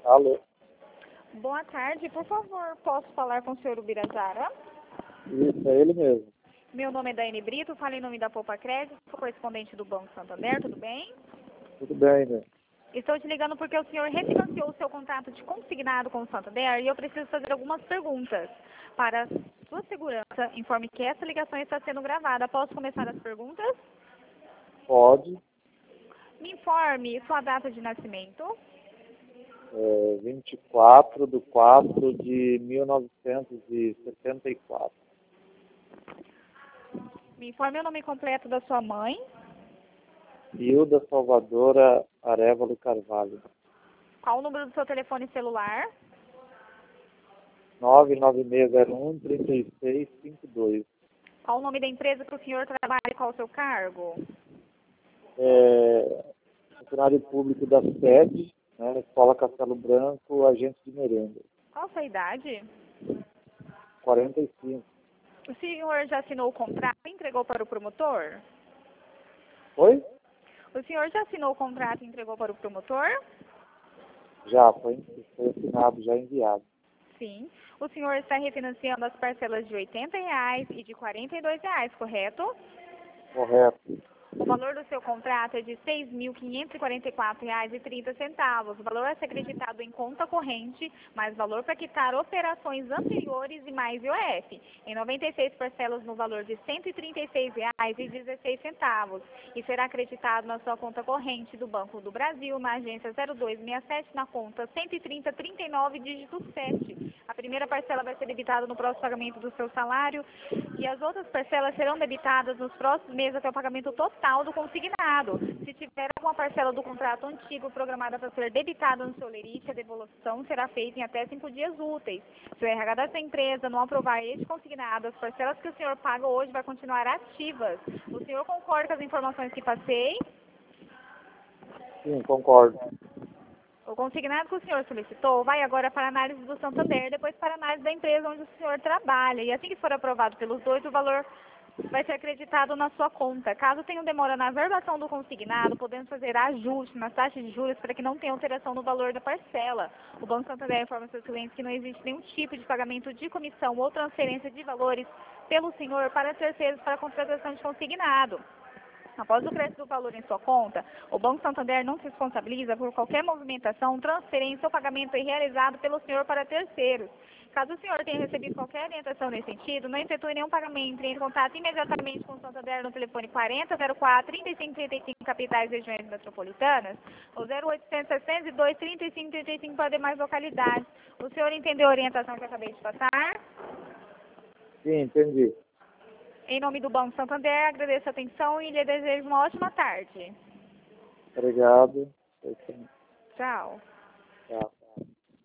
Alô? Boa tarde, por favor, posso falar com o senhor Ubirazara? Isso, é ele mesmo. Meu nome é Daiane Brito, falo em nome da Poupa Crédito, sou correspondente do Banco Santander, tudo bem? Tudo bem, né? Estou te ligando porque o senhor refinanciou o seu contrato de consignado com o Santander e eu preciso fazer algumas perguntas. Para sua segurança, informe que essa ligação está sendo gravada. Posso começar as perguntas? Pode. Me informe sua data de nascimento, 24/4/1974. me informe o nome completo da sua mãe, Hilda Salvadora Arevalo Carvalho. qual o número do seu telefone celular, 99601-3652. qual o nome da empresa que o senhor trabalha e qual o seu cargo, Funcionário público da sede, né, Escola Castelo Branco, agente de merenda. qual a sua idade, 45. o senhor já assinou o contrato e entregou para o promotor? Oi? O senhor já assinou o contrato e entregou para o promotor? Já, foi assinado, já enviado. Sim. O senhor está refinanciando as parcelas de R$ 80 e de R$ 42, correto? Correto. O valor do seu contrato é de R$ 6.544,30. O valor a ser acreditado em conta corrente, mais valor para quitar operações anteriores e mais IOF, em 96 parcelas no valor de R$ 136,16. E será acreditado na sua conta corrente do Banco do Brasil, na agência 0267, na conta 13039, dígito 7. A primeira parcela vai ser debitada no próximo pagamento do seu salário e as outras parcelas serão debitadas nos próximos meses até o pagamento total do consignado. Se tiver alguma parcela do contrato antigo programada para ser debitada no seu lerite, a devolução será feita em até 5 dias úteis. Se o RH da sua empresa não aprovar este consignado, as parcelas que o senhor paga hoje vão continuar ativas. O senhor concorda com as informações que passei? Sim, concordo. O consignado que o senhor solicitou vai agora para a análise do Santander, depois para a análise da empresa onde o senhor trabalha. E assim que for aprovado pelos dois, o valor vai ser acreditado na sua conta. Caso tenha demora na verbação do consignado, podemos fazer ajuste nas taxas de juros para que não tenha alteração no valor da parcela. O Banco Santander informa seus clientes que não existe nenhum tipo de pagamento de comissão ou transferência de valores pelo senhor para terceiros para a contratação de consignado. Após o crédito do valor em sua conta, o Banco Santander não se responsabiliza por qualquer movimentação, transferência ou pagamento realizado pelo senhor para terceiros. Caso o senhor tenha recebido qualquer orientação nesse sentido, não efetue nenhum pagamento, entre em contato imediatamente com o Santander no telefone 4004-3535, capitais e regiões metropolitanas, ou 0800-602-3535 para demais localidades. O senhor entendeu a orientação que eu acabei de passar? Sim, entendi. Em nome do Banco Santander, agradeço a atenção e lhe desejo uma ótima tarde. Obrigado. Tchau. Tchau.